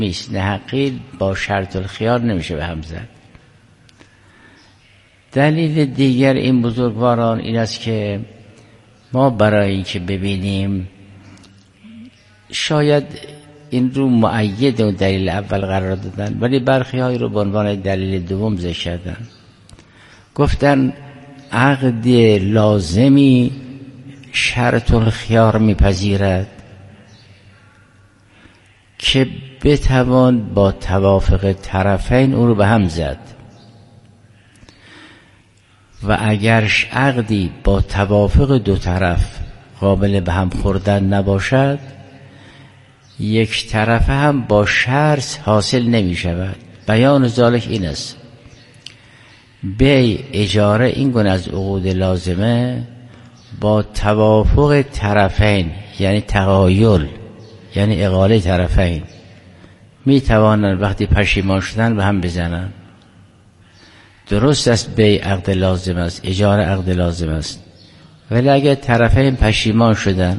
نیست. نحقی با شرط الخیار نمیشه به هم زد. دلیل دیگر این بزرگواران این است که ما برای اینکه ببینیم شاید این رو مؤید و دلیل اول قرار دادن، ولی برخی های رو به عنوان دلیل دوم ذکر کردن. گفتن عقد لازمی شرط الخیار میپذیرد که بتوان با توافق طرفین او رو به هم زد، و اگر عقدی با توافق دو طرف قابل به هم خوردن نباشد، یک طرفه هم با شرط حاصل نمی شود. بیان ذالک این است: بیع، اجاره، این گونه از عقود لازمه با توافق طرفین، یعنی تغایل، یعنی اقاله طرفین، می توانند وقتی پشیمان شدن به هم بزنن. درست است بیع عقد لازم است، اجاره عقد لازم است، ولی اگر طرفین پشیمان شدن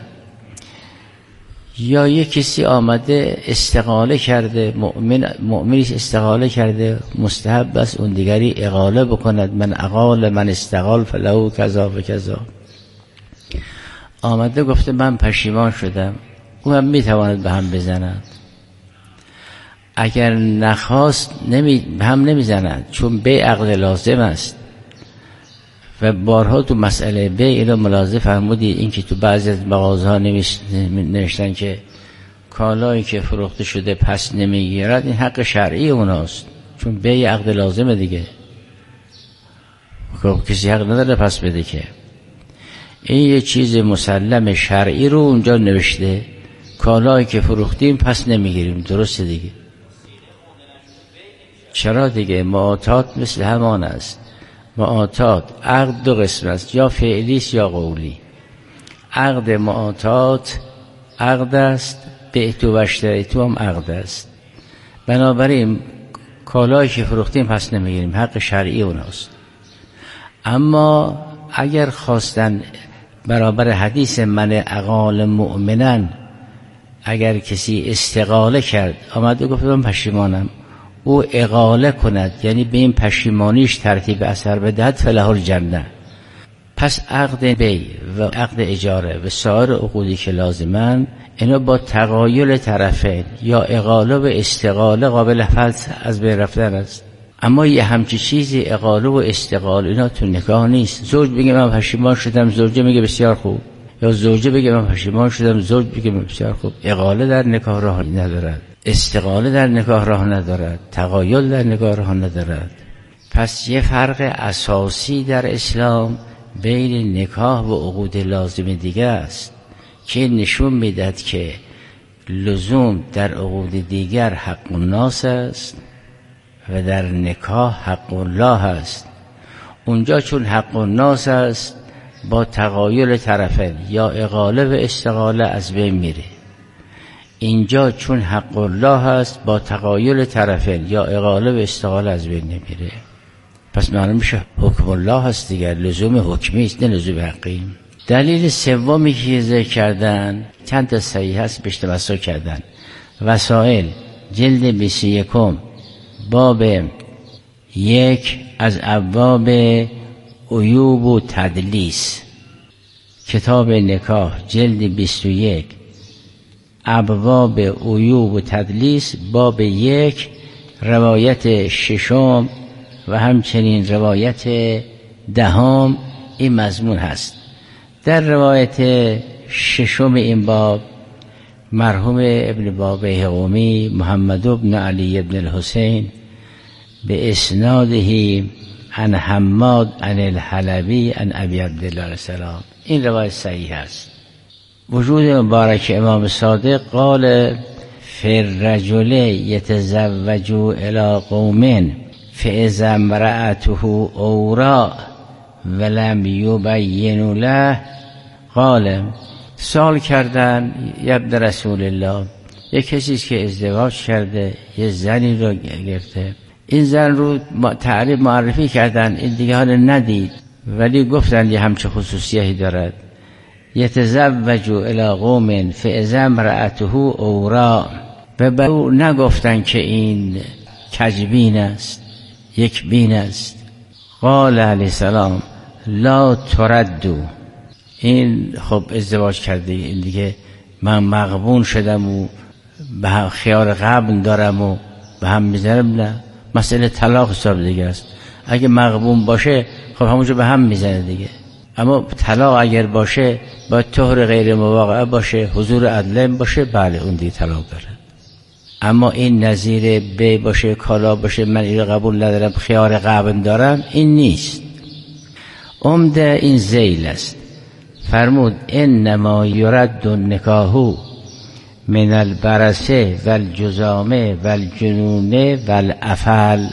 یا یک کسی آمده استقاله کرده، مؤمنی استقاله کرده، مستحب است اون دیگری اقاله بکند. من اقال من استقال فلهو کذا و کذا. آمده گفته من پشیمان شدم، او هم میتواند به هم بزند. اگر نخواست هم نمیزند، چون بیع عقد لازم است. و بارها تو مسئله بیع اینو ملاحظه فرمودی، این که تو بعضی از مغازه‌ها نوشتن که کالایی که فروخته شده پس نمیگیرد، این حق شرعی اوناست، چون بیع عقد لازمه دیگه. خب کسی حق نداره پس بده که. این یه چیز مسلم شرعی رو اونجا نوشته، کالایی که فروختیم پس نمیگیریم. درسته دیگه. چرا دیگه؟ معاطات مثل همان است. معاطات عقد دو قسم است، یا فعلی است یا قولی. عقد معاطات عقد است، بعتو و اشتریتو هم عقد است. بنابراین کالایی که فروختیم پس نمیگیریم، حق شرعی اوناست. اما اگر خواستن برابر حدیث من اقال مؤمنن، اگر کسی استقاله کرد آمد و گفت من پشیمانم، او اقاله کند، یعنی به این پشیمانیش ترتیب اثر بدهد، فله الجنه. پس عقد بیع و عقد اجاره و سایر عقودی که لازمن، اینا با تغایل طرفین یا اقاله و استقاله قابل فصل از بین رفتن است. اما یه همچی چیزی اقاله و استقاله اینا تو نکاح نیست. زوج بگه من پشیمان شدم، زوجه میگه بسیار خوب، یا زوجه بگه من پشیمان شدم، زوج بگه بسیار خوب. اقاله در نکاح راه ندارد، استقاله در نکاح راه ندارد، تغایل در نکاح راه ندارد. پس یه فرق اساسی در اسلام بین نکاح و عقود لازم دیگه است که نشون میدهد که لزوم در عقود دیگر حق الناس است و در نکاح حق الله است. اونجا چون حق الناس است با تغایل طرفین یا اقاله و استقاله از بین میره. اینجا چون حق الله است با تغایل طرفین یا اقاله و استقاله از بین نمیره. پس معلوم میشه حکم الله هست دیگر، لزوم حکمی است نه لزوم حقی. دلیل سومی که ذکر کردن چند تا صحیح هست بهش توسل کردن. وسائل جلد 21 باب 1 از ابواب عیوب و تدلیس، کتاب نکاح جلد 21 ابواب عیوب و تدلیس، باب 1 روایت 6 و همچنین روایت 10 این مضمون هست. در روایت 6 این باب مرحوم ابن بابه قومی محمد بن علی بن الحسین به اسناده عن حماد عن الحلبی عن ابی عبدالله علیه السلام، این روایت صحیح است. وجود مبارک امام صادق قال فی الرجل یتزوج الی قوم فاذا امرأته اوراء ولم یبین له قال. سوال کردن یا ابن رسول الله، یک کسی که ازدواج کرده یه زنی رو گرفته، این زن رو تعریف معرفی کردن، این دیگه حال ندید، ولی گفتن یه همچه خصوصیتی دارد. یتزوج الی قوم فاذا امرأته اوراء و به او نگفتن که این کجبین است، یک بین است. قال علیه السلام لا تردو. این خب ازدواج کرده، این دیگه من مغبون شدم و به هم خیال قبل دارم و به هم میزنم، نه، مسئله طلاق حساب دیگه است. اگه مغبون باشه خب همونجا به هم میزنه دیگه. اما طلاق اگر باشه باید طهر غیر مواقعه باشه، حضور عدل باشه، بله اون دیگه طلاق داره. اما این نظیر بی باشه، کالا باشه، من این رو قبول ندارم، خیار قبل دارم، این نیست. عمده این ذیل است. فرمود انما یرد النکاح من البرصه و الجذام و الجنون و الافل.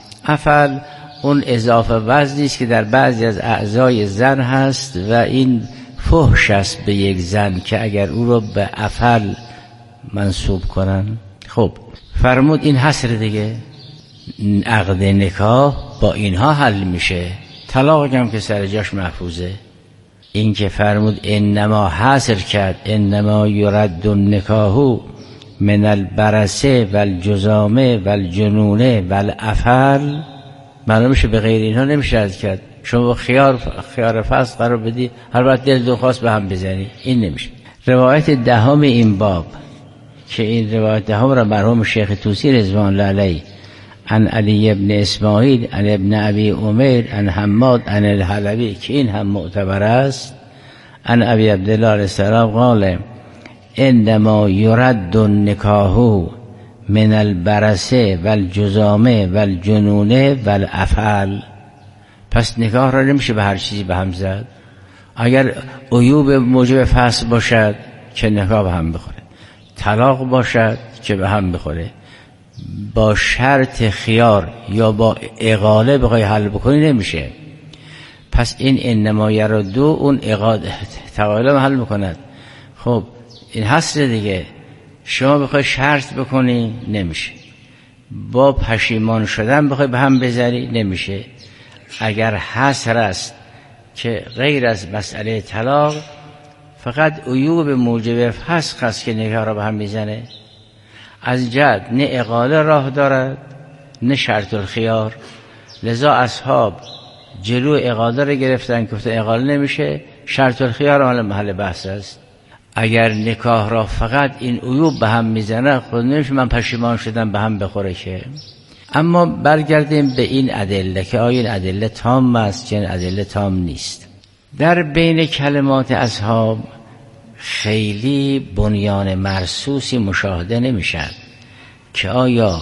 افل اون اضافه وزنی است که در بعضی از اعضای زن هست و این فحش است به یک زن که اگر او رو به افل منسوب کنن. خب فرمود این حصر دیگه، عقد نکاح با اینها حل میشه، طلاق هم که سر جاش محفوظه. این که فرمود انما حصر کرد انما یرد النکاح من البرصه و الجذام و الجنون و الافل، معلوم میشه به غیر اینها نمیشه رد کرد. شما خیار فصل قرار بدی، هر وقت دل دو خواست به هم بزنی، این نمیشه. روایت دهم این باب که این روایت دهم را مرحوم شیخ طوسی رضوان الله علیه عن علی ابن اسماعیل عن ابن ابی عمیر عن حماد عن الحلبی که این هم معتبر است، عن ابی عبدالله علیه السلام قال انما یرد النکاح من البرصه و الجذام و الجنون و الافل. پس نکاح را نمیشه به هر چیزی به هم زد. اگر عیوب موجب فسخ باشد که نکاح به هم بخوره، طلاق باشد که به هم بخوره، با شرط خیار یا با اقاله بخوای حل بکنی نمیشه. پس این انما یرد اون اقاله تقاله حل میکند. خب این حصر دیگه، شما بخوای شرط بکنی نمیشه، با پشیمان شدن بخوای به هم بذاری نمیشه. اگر حصر است که غیر از مسئله طلاق، فقط عیوب موجب فسخ است که نکاح را به هم میزنه. از جد نه اقاله راه دارد نه شرط الخیار، لذا اصحاب جلو اقاله را گرفتن که اقاله نمیشه، شرط الخیار حالا محل بحث است. اگر نکاح را فقط این عیوب به هم میزنه، خود نمیشه من پشیمان شدم به هم بخوره که. اما برگردیم به این ادله که آیا این ادله تام است یا ادله تام نیست. در بین کلمات اصحاب خیلی بنیان مرصوصی مشاهده نمیشد که آیا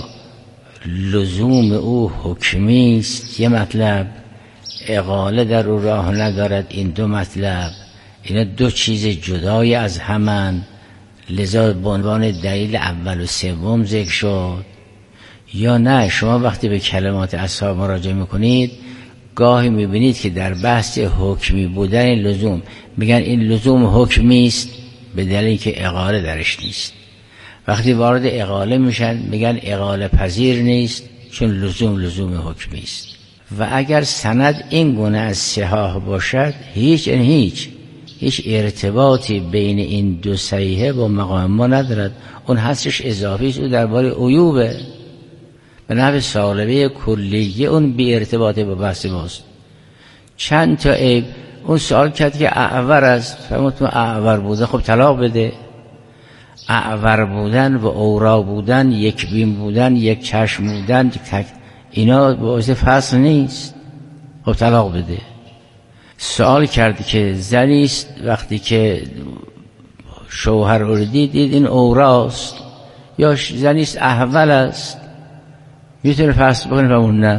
لزوم او حکمی است، یه مطلب، اقاله در او راه ندارد، این دو مطلب، اینا دو چیز جدای از همن، لذا به عنوان دلیل اول و سوم ذکر شد. یا نه شما وقتی به کلمات اصحاب مراجعه میکنید گاهی میبینید که در بحث حکمی بودن لزوم میگن این لزوم حکمی است به دلیلی که اقاله درش نیست. وقتی وارد اقاله میشن میگن اقاله پذیر نیست چون لزوم حکمی است. و اگر سند این گونه از صحاح باشد هیچ ارتباطی بین این دو صحیحه با مقام ما ندارد. اون حسش اضافی است، او درباره عیوبه، به نحو سالبه کلیه اون بی ارتباطه با بحث ماست. چند تا عیب اون سوال کرد که اعور است، فرمود اعور بوده خب طلاق بده. اعور بودن و اورا بودن، یک بین بودن، یک چشم بودن، اینا باعث فصل نیست، خب طلاق بده. سوال کرد که زنی است وقتی که شوهر رو دید این اوراست، یا زنی است احول است، میتونه فصل بکنه و اون نه.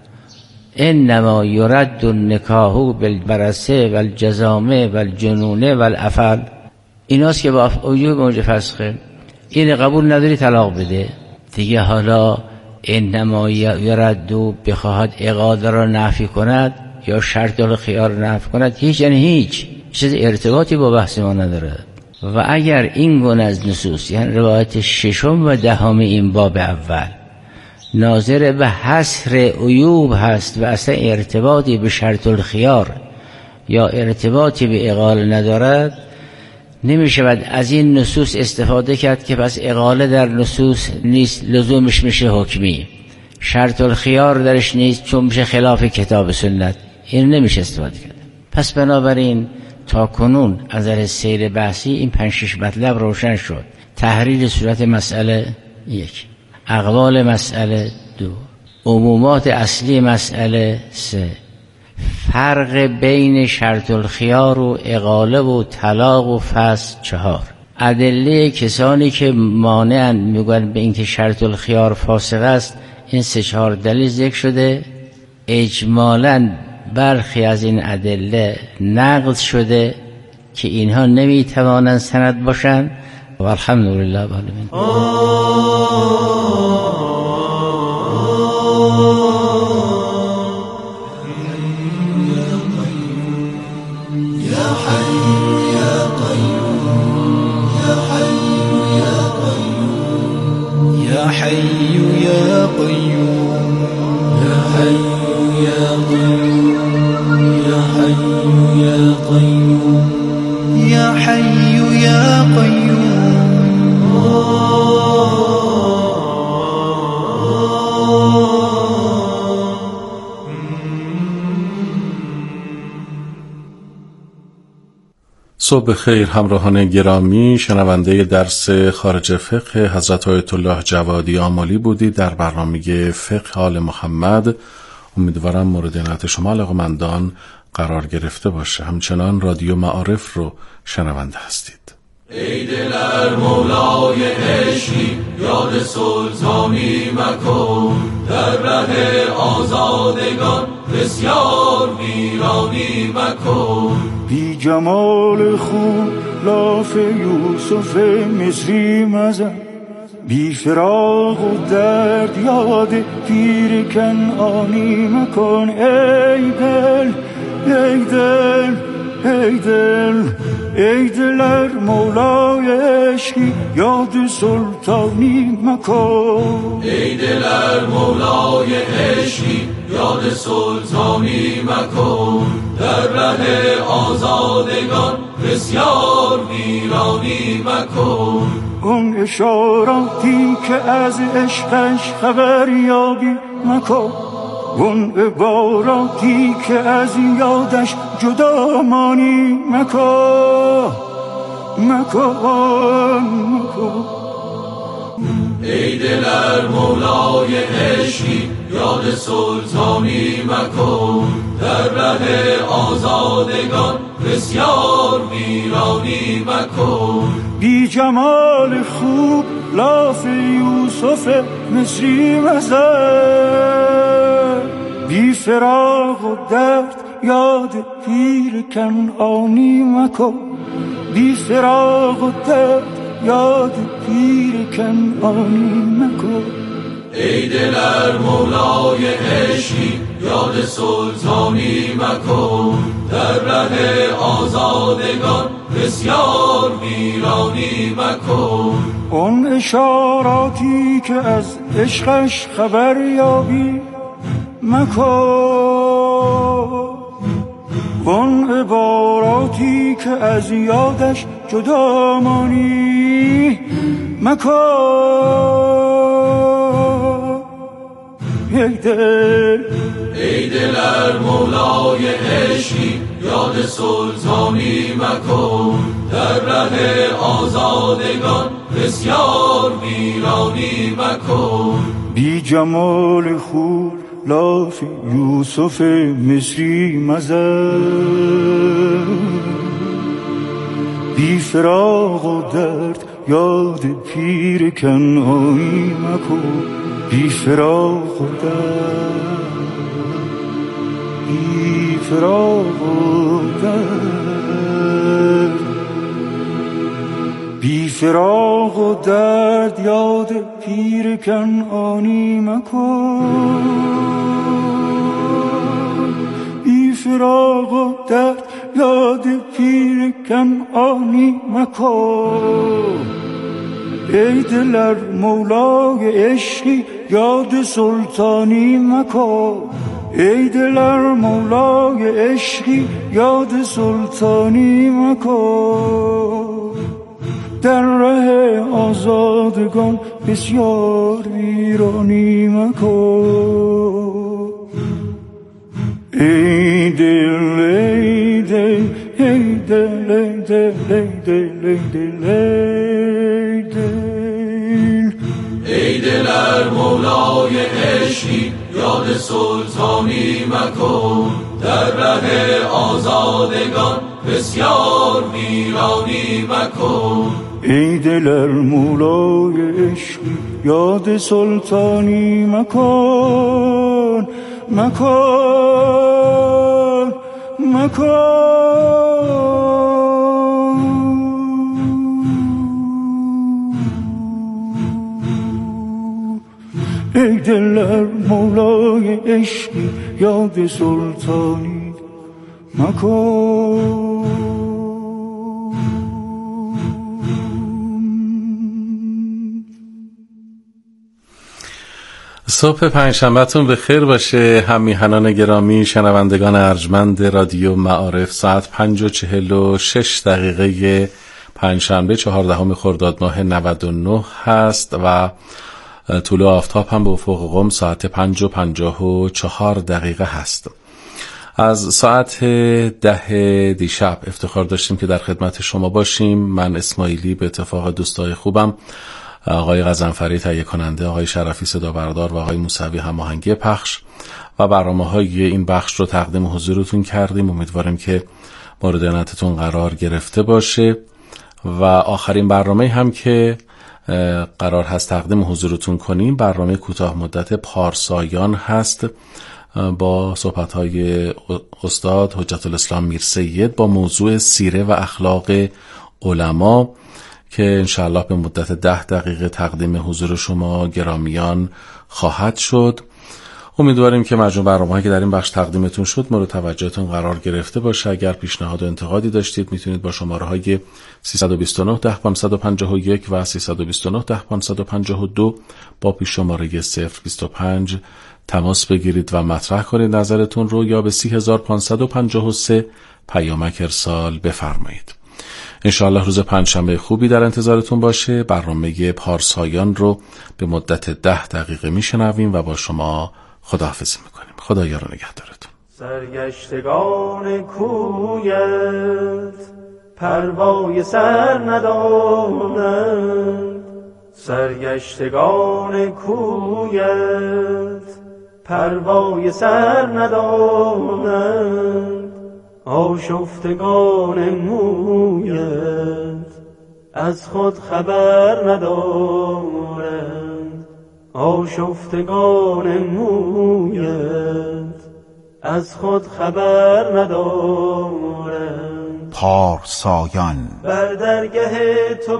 انما یرد النکاح بالبرصه و الجذام و الجنون و الافل، ایناست که با عیوب موجب فسخه، این قبول نداری طلاق بده دیگه. حالا انما یرد بخواهد اقاله را نفی کند یا شرط الخیار را نفی کند، هیچ چیز ارتباطی با بحث ما ندارد. و اگر این گونه از نصوص، یعنی روایت ششم و دهم این باب اول، ناظر به حصر عیوب هست و اصلا ارتباطی به شرط الخیار یا ارتباطی به اقاله ندارد، نمی شود از این نصوص استفاده کرد که پس اقاله در نصوص نیست، لزومش میشه حکمی. شرط الخیار درش نیست چون میشه خلاف کتاب سنت، این نمیشه استفاده کرد. پس بنابراین تا کنون از نظر سیر بحثی این 5-6 مطلب روشن شد. تحریر صورت مسئله 1، اقوال مسئله 2، عمومات اصلی مسئله 3، فرق بین شرط الخیار و اقاله و طلاق و فسخ 4، ادله کسانی که مانعن میگن به اینکه شرط الخیار فاسق است، این 3-4 دلیل ذکر شده. اجمالاً برخی از این ادله نقض شده که اینها نمیتوانند سند باشند و الحمدلله رب العالمین. صبح خیر همراهان گرامی، شنونده درس خارج فقه حضرت آیت الله جوادی آملی بودید در برنامه فقه آل محمد. امیدوارم مورد عنایت شما علاقه‌مندان قرار گرفته باشه. همچنان رادیو معارف رو شنونده هستید. ای دلر مولای عشقی یاد سلطانی مکن، در ره آزادگان بسیار ویرانی مکن. بی جمال خوب لاف یوسف مصری مزن، بی فراق و درد یاد پیر کنعانی مکن. ای دل ای دل ای دل ای دلر مولای عشقی یاد سلطانی مکن. ای دلر مولای عشقی یاد سلطانی مکن، در ره آزادگان بسیار ویرانی مکن. اون اشاراتی که از عشقش خبر یابی مکن، اون عباراتی که از یادش جدا مانی مکن مکن مکن. ای دلر مولای عشقی یاد سلطانی مکن، در ره آزادگان بسیار ویرانی مکن. بی جمال خوب لاف یوسف مصری مزن، بی فراق و درد یاد پیر کنعانی مکن. بی فراق و درد یاد پیر کنعانی مکن. ای دلر مولای عشقی یاد سلطانی مکن، در ره آزادگان بسیار ویرانی مکن. اون اشاراتی که از عشقش خبر یابی مکن، اون عباراتی که از یادش جدا مانی مکن. ای دل ای دلر مولای عشقی یاد سلطانی مکن، در ره آزادگان بسیار ویرانی مکن. بی جمال خوب لاف یوسف مصری مزن، بی فراق و درد یاد پیر کنعانی مکن. بی فراق و درد بی فراق و درد بی فراق و درد یاد پیر کنعانی مکن. بی فراق و درد یاد پیر کنعانی مکن. ای دلر مولای عشقی یاد سلطانی مکن. ای دلر مولای عشقی یاد سلطانی مکن. در ره آزادگان بسیار ویرانی مکن. ای دل ای دل ای دل ای دل ای دل ای دل ای دل ای دل ار مولای عشقی یاد سلطانی مکن. در ره آزادگان بسیار ویرانی مکن. ای دل ار مولای عشقی یاد سلطانی مکن مکن مکن. ای دل ار مولای عشقی یاد سلطانی مکن. صبح پنجشنبه‌تون به خیر باشه هم میهنان گرامی، شنوندگان ارجمند رادیو معارف. ساعت 5:46 پنجشنبه 14 خرداد ماه 99 هست و طلوع آفتاب هم به افق قم ساعت 5:54 هست. از ساعت 10 دیشب افتخار داشتیم که در خدمت شما باشیم. من اسماعیلی به اتفاق دوستای خوبم، آقای غضنفری تهیه کننده، آقای شرفی صدا بردار و آقای موسوی هماهنگی پخش و برنامه‌های این بخش رو تقدیم حضورتون کردیم. امیدواریم که مورد عنایتتون قرار گرفته باشه و آخرین برنامه هم که قرار هست تقدیم حضورتون کنیم برنامه کوتاه مدت پارسایان هست با صحبت‌های استاد حجت الاسلام میرسید با موضوع سیره و اخلاق علما که انشاءالله به مدت 10 دقیقه تقدیم حضور شما گرامیان خواهد شد. امیدواریم که مجموع برنامه‌هایی که در این بخش تقدیمتون شد مورد توجهتون قرار گرفته باشه. اگر پیشنهاد و انتقادی داشتید میتونید با شماره‌های 329 10 551 و 329 10 552 با پیش شماره 025 تماس بگیرید و مطرح کنید نظرتون رو یا به 30553 پیامک ارسال بفرمایید. انشاءالله روز پنجشنبه خوبی در انتظارتون باشه. برنامه پارسایان رو به مدت 10 دقیقه میشنویم و با شما خداحافظی میکنیم. خدا یار و نگهدارتون. سرگشتگان کویت پروای سر ندارند. سرگشتگان کویت پروای سر ندارند. آشفتگان مویت از خود خبر ندارند. آشفتگان مویت از خود خبر ندارند. پارسایان بر درگه تو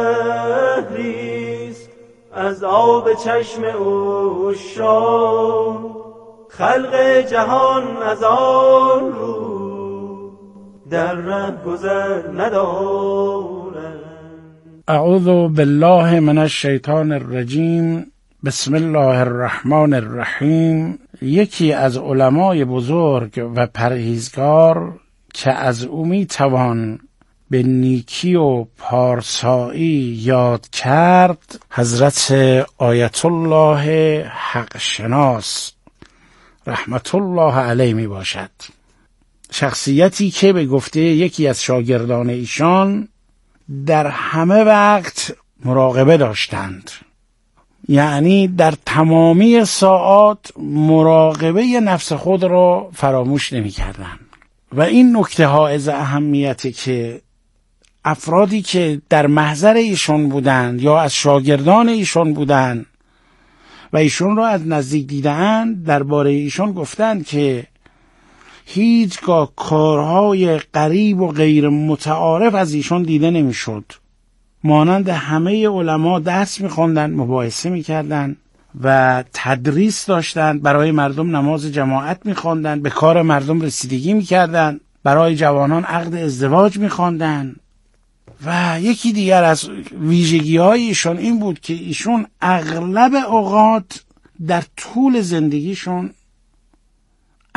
بحریست از آب چشم عشاق. خلق جهان از آن رو در ره گذر ندارند. اعوذ بالله من الشیطان الرجیم. بسم الله الرحمن الرحیم. یکی از علمای بزرگ و پرهیزگار که از او می توان به نیکی و پارسایی یاد کرد حضرت آیت الله حق شناس رحمت الله علیه می باشد. شخصیتی که به گفته یکی از شاگردان ایشان در همه وقت مراقبه داشتند، یعنی در تمامی ساعات مراقبه نفس خود را فراموش نمی کردند. و این نکته حائز اهمیته که افرادی که در محضر ایشان بودند یا از شاگردان ایشان بودند و ایشان را از نزدیک دیدند درباره ایشان گفتند که هیچگاه کارهای غریب و غیر متعارف از ایشان دیده نمیشد. مانند همه علما درس می‌خواندند، مباحثه می‌کردند و تدریس داشتند. برای مردم نماز جماعت می‌خواندند، به کار مردم رسیدگی می‌کردند، برای جوانان عقد ازدواج می‌خواندند. و یکی دیگر از ویژگی‌های ایشان این بود که ایشون اغلب اوقات در طول زندگیشون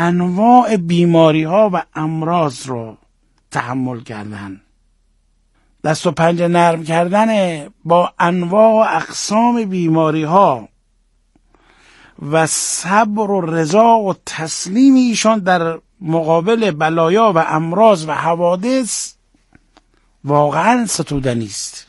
انواع بیماری‌ها و امراض رو تحمل کردند. دست و پنجه نرم کردن با انواع و اقسام بیماری ها و صبر و رضا و تسلیم ایشان در مقابل بلایا و امراض و حوادث واقعا ستودنی است.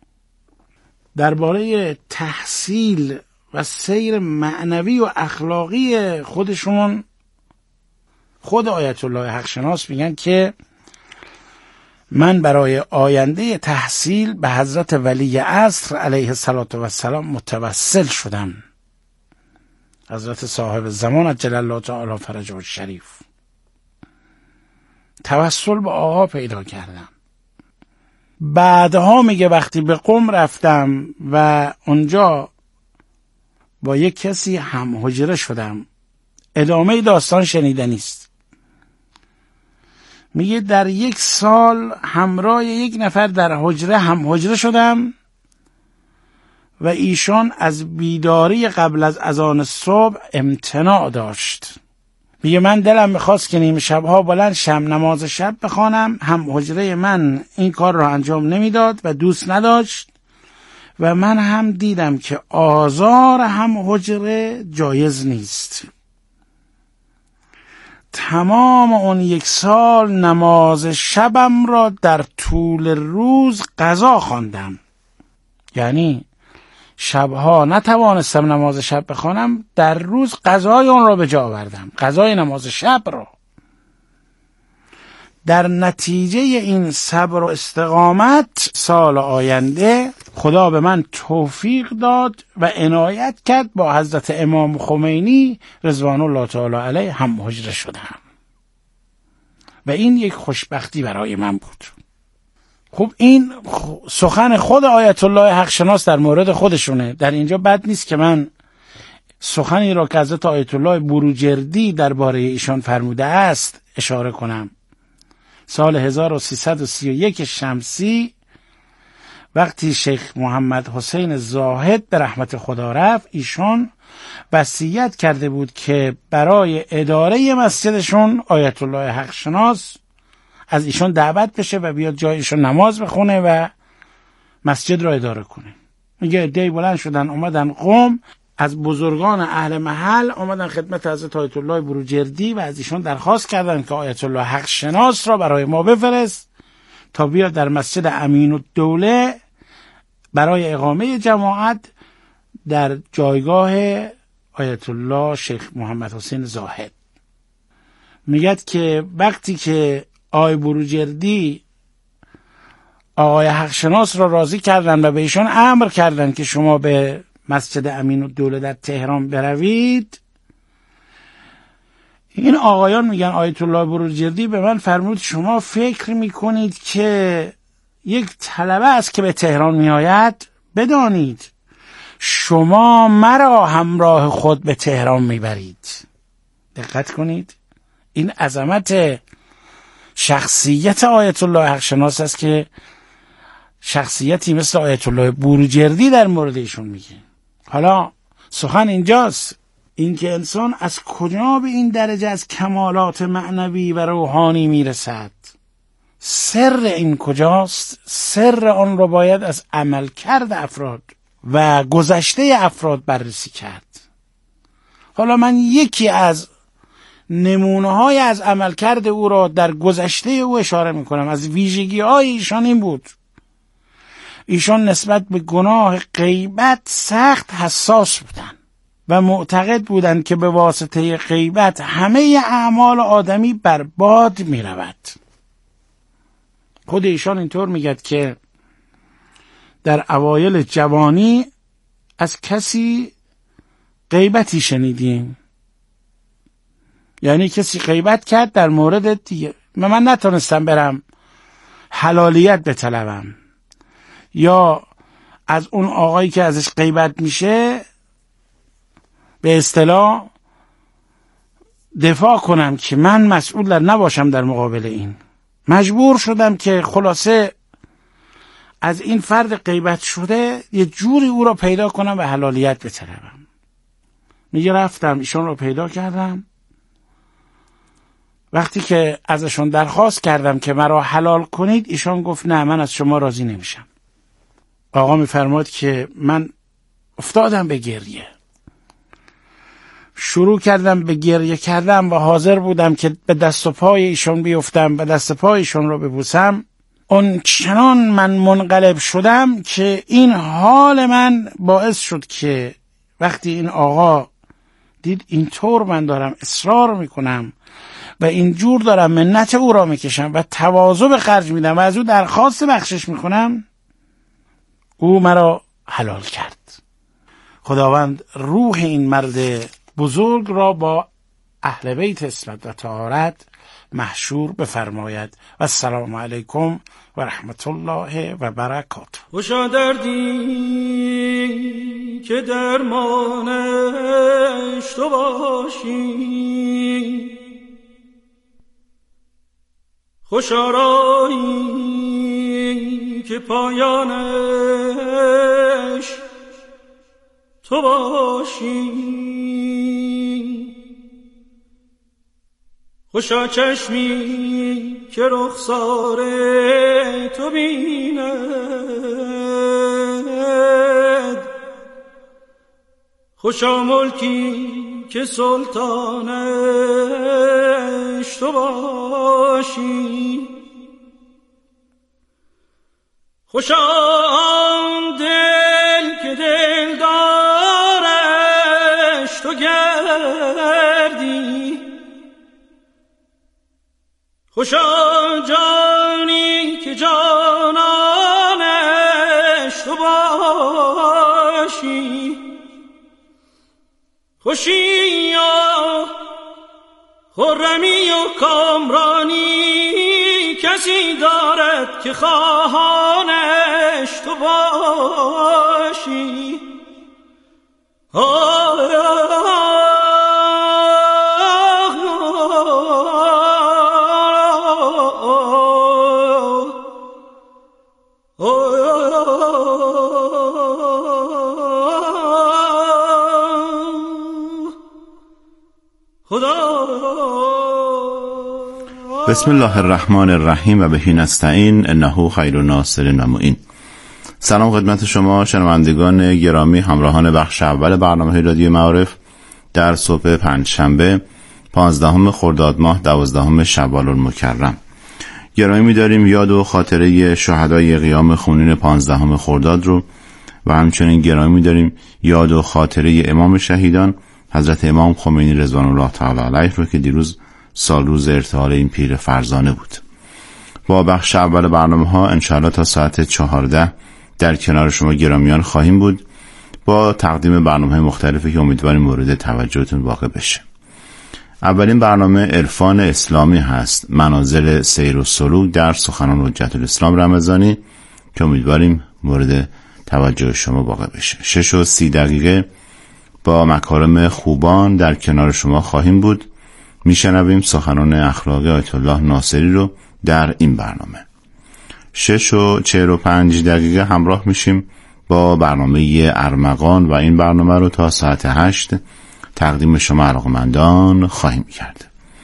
درباره تحصیل و سیر معنوی و اخلاقی خودشون خود آیت الله حق شناس میگن که من برای آینده تحصیل به حضرت ولی عصر علیه السلام متوسل شدم، حضرت صاحب زمان عجل الله تعالی فرجه الشریف. توسل به آقا پیدا کردم. بعدها میگه وقتی به قم رفتم و اونجا با یک کسی هم حجره شدم، ادامه داستان شنیدنی است. میگه در 1 سال همراه یک نفر در حجره هم حجره شدم و ایشان از بیداری قبل از اذان صبح امتناع داشت. میگه من دلم میخواست که نیمه شبها بلند شم نماز شب بخوانم، هم حجره من این کار را انجام نمیداد و دوست نداشت و من هم دیدم که آزار هم حجره جایز نیست. تمام اون 1 سال نماز شبم را در طول روز قضا خواندم، یعنی شبها نتوانستم نماز شب بخوانم، در روز قضای اون را به جا آوردم، قضای نماز شب را. در نتیجه این صبر و استقامت سال آینده خدا به من توفیق داد و عنایت کرد با حضرت امام خمینی رضوان الله تعالی علیه هم حجره شدم و این یک خوشبختی برای من بود. خب این سخن خود آیت الله حق شناس در مورد خودشونه. در اینجا بد نیست که من سخنی را که حضرت آیت الله بروجردی درباره ایشان فرموده است اشاره کنم. سال 1331 شمسی وقتی شیخ محمد حسین زاهد به رحمت خدا رفت، ایشان وصیت کرده بود که برای اداره مسجدشون آیت الله حق شناس از ایشان دعوت بشه و بیاد جای ایشان نماز بخونه و مسجد را اداره کنه. میگه عده‌ای بلند شدن اومدن قم، از بزرگان اهل محل اومدن خدمت حضرت آیت الله بروجردی و از ایشان درخواست کردن که آیت الله حق شناس را برای ما بفرست تا بیاد در مسجد امین الدوله برای اقامه جماعت در جایگاه آیت الله شیخ محمد حسین زاهد. میگه که وقتی که آقای بروجردی آقای حق شناس را راضی کردن و به ایشان امر کردن که شما به مسجد امین الدوله در تهران بروید، این آقایان میگن آیت الله بروجردی به من فرمود شما فکر میکنید که یک طلبه است که به تهران میآید؟ بدانید شما مرا همراه خود به تهران میبرید. دقت کنید، این عظمت شخصیت آیت الله حق شناس است که شخصیتی مثل آیت الله بروجردی در مورد ایشون میگه. حالا سخن اینجاست، این که انسان از کجا به این درجه از کمالات معنوی و روحانی میرسد، سر این کجاست؟ سر آن را باید از عملکرد افراد و گذشته افراد بررسی کرد. حالا من یکی از نمونه‌های از عملکرد او را در گذشته او اشاره میکنم. از ویژگی‌های ایشان این بود: ایشان نسبت به گناه غیبت سخت حساس بودند و معتقد بودند که به واسطه غیبت همه اعمال آدمی برباد می رود. خود ایشان اینطور میگه که در اوایل جوانی از کسی غیبتی شنیدیم، یعنی کسی غیبت کرد در مورد دیگه، من نتونستم برم حلالیت بطلبم یا از اون آقایی که ازش غیبت میشه به اصطلاح دفاع کنم که من مسئول نباشم در مقابل این. مجبور شدم که خلاصه از این فرد غیبت شده یه جوری او را پیدا کنم و حلالیت بطلبم. میگه رفتم ایشان را پیدا کردم وقتی که ازشون درخواست کردم که مرا حلال کنید، ایشان گفت نه، من از شما راضی نمیشم. آقا میفرماد که من افتادم به گریه، شروع کردم به گریه کردم و حاضر بودم که به دست و پای ایشان بیفتم، به دست پای ایشان رو ببوسم. اون چنان من منقلب شدم که این حال من باعث شد که وقتی این آقا دید اینطور من دارم اصرار میکنم و اینجور دارم منت او را میکشم و تواضع به خرج میدم و از او درخواست بخشش میکنم، او مرا حلال کرد. خداوند روح این مرد بزرگ را با اهل بیت عصمت و طهارت محشور بفرماید. و السلام علیکم و رحمت الله و برکاته. خوشا دردی که درمانش تو باشی، خوشا راهی که پایانش تو باشی، خوشا چشمی که رخسار تو بیند، خوشا ملکی که سلطانش تو باشی، خوشا آن دل که دلدارش تو گردی، خوشا جانی که جانانش تو باشی، خوشی و خرمی و کامرانی کسی دارد که خواهانش تو باشی. بسم الله الرحمن الرحیم و بهی نستعین انه خیر الناصر و معین. سلام خدمت شما شنوندگان گرامی، همراهان بخش اول برنامه رادیو معارف در صبح پنجشنبه 15 خرداد ماه 12 شوال المکرم. گرامی می‌داریم یاد و خاطره شهدای قیام خونین 15 خرداد رو و همچنین گرامی می‌داریم یاد و خاطره امام شهیدان حضرت امام خمینی رضوان الله تعالی علیه رو که دیروز سال روز ارتحال این پیر فرزانه بود. با بخش اول برنامه‌ها انشاءالله تا ساعت 14 در کنار شما گرامیان خواهیم بود با تقدیم برنامه‌های مختلفی که امیدواریم مورد توجهتون واقع بشه. اولین برنامه عرفان اسلامی هست، منازل سیر و سلوک در سخنان حجت الاسلام رمضانی که امیدواریم مورد توجه شما واقع بشه. 6:30 با مکارم خوبان در کنار شما خواهیم بود. میشنویم سخنان اخلاقی آیت الله ناصری رو در این برنامه. 6:45 همراه میشیم با برنامه ارمغان و این برنامه رو تا ساعت 8 تقدیم شما علاقمندان خواهیم کرد.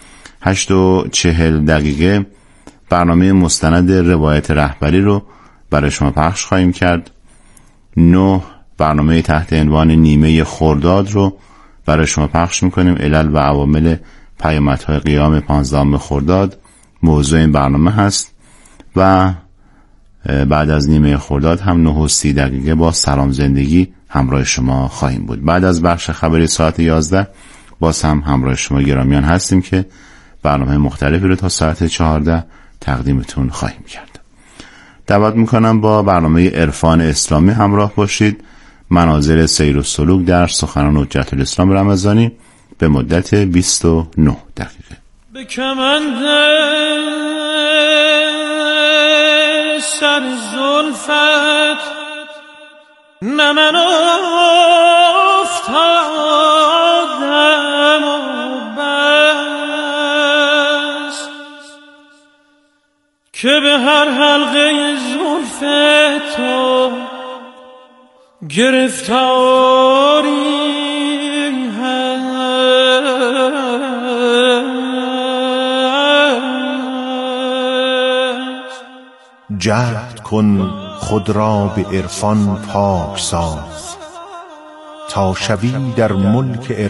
8:40 برنامه مستند روایت رهبری رو برای شما پخش خواهیم کرد. 9 برنامه تحت عنوان نیمه خرداد رو برای شما پخش میکنیم. علل و عوامل پیامدهای قیام 15 خرداد موضوع این برنامه هست و بعد از نیمه خرداد هم 9:30 با سلام زندگی همراه شما خواهیم بود. بعد از بخش خبری ساعت 11 باز هم همراه شما گرامیان هستیم که برنامه مختلفی رو تا ساعت 14 تقدیمتون خواهیم کرد. دعوت میکنم با برنامه عرفان اسلامی همراه باشید، منازل سیر و سلوک در سخنان حجت الاسلام رمضانی به مدت 29 دقیقه. به کمند سر زلفت نه من افتادم و بس که به هر حلقه زلف تو گرفتاری هست. جهد کن خود را به عرفان پاک ساز تا شوی در ملک